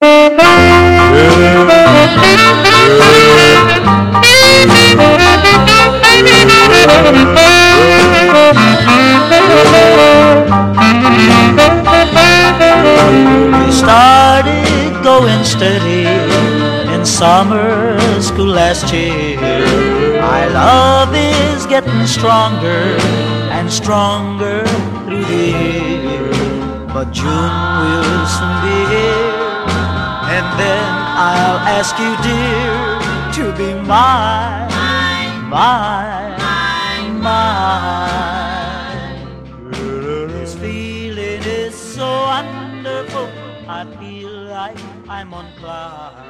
We started going steady in summer school last year. My love is getting stronger and stronger through the year. But June will soon be here, and then I'll ask you, dear, to be mine, mine, mine. This feeling is so wonderful, I feel like I'm on cloud